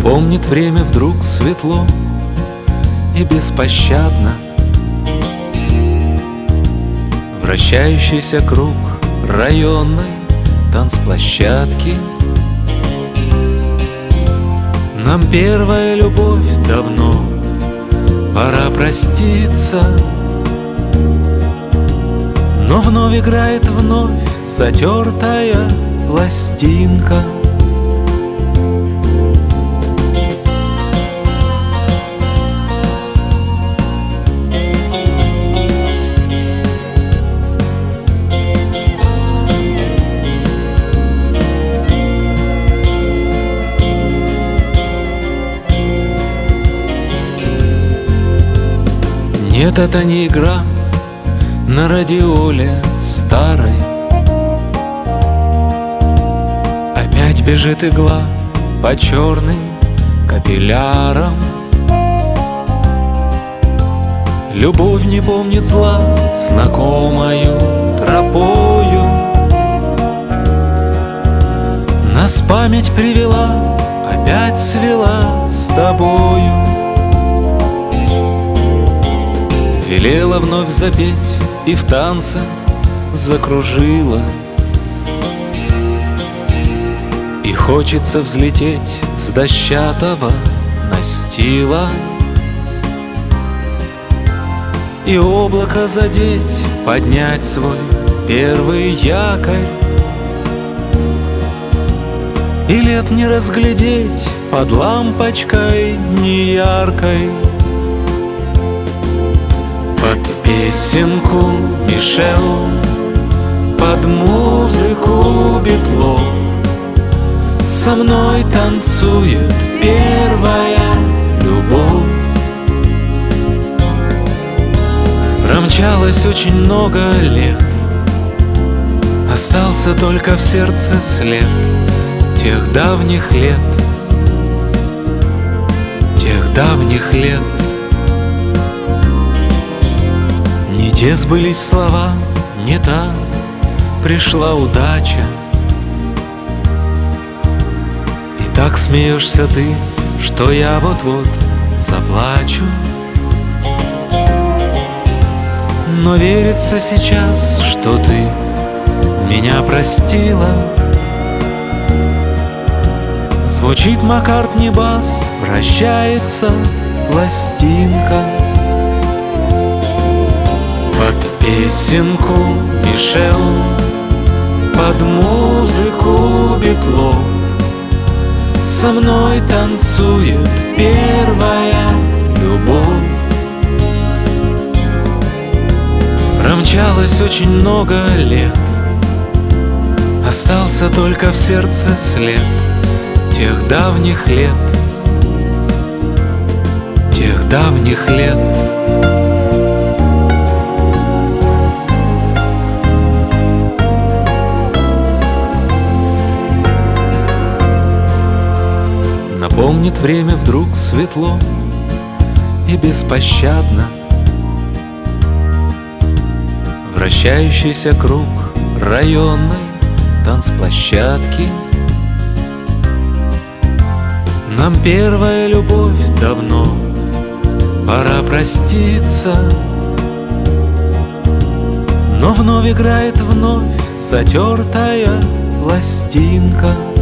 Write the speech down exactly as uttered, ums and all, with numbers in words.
Напомнит время вдруг светло и беспощадно вращающийся круг районной танцплощадки. Нам первая любовь давно, пора проститься, но вновь играет вновь затертая пластинка. Нет, это не игра на радиоле старой. Опять бежит игла по черным капиллярам. Любовь не помнит зла знакомою тропою. Нас память привела, опять свела с тобою. Велела вновь запеть и в танце закружила. И хочется взлететь с дощатого настила и облако задеть, поднять свой первый якорь. И лет не разглядеть под лампочкой неяркой. Под песенку Мишел, под музыку Битлов со мной танцует первая любовь. Промчалось очень много лет, остался только в сердце след тех давних лет, тех давних лет. Не те сбылись слова, не та пришла удача. И так смеешься ты, что я вот-вот заплачу. Но верится сейчас, что ты меня простила. Звучит Маккартни бас, вращается пластинка. Под песенку Мишел, под музыку Битлов со мной танцует первая любовь. Промчалось очень много лет, остался только в сердце след тех давних лет, тех давних лет. Напомнит время вдруг светло и беспощадно вращающийся круг районной танцплощадки. Нам первая любовь давно, пора проститься, но вновь играет вновь затертая пластинка.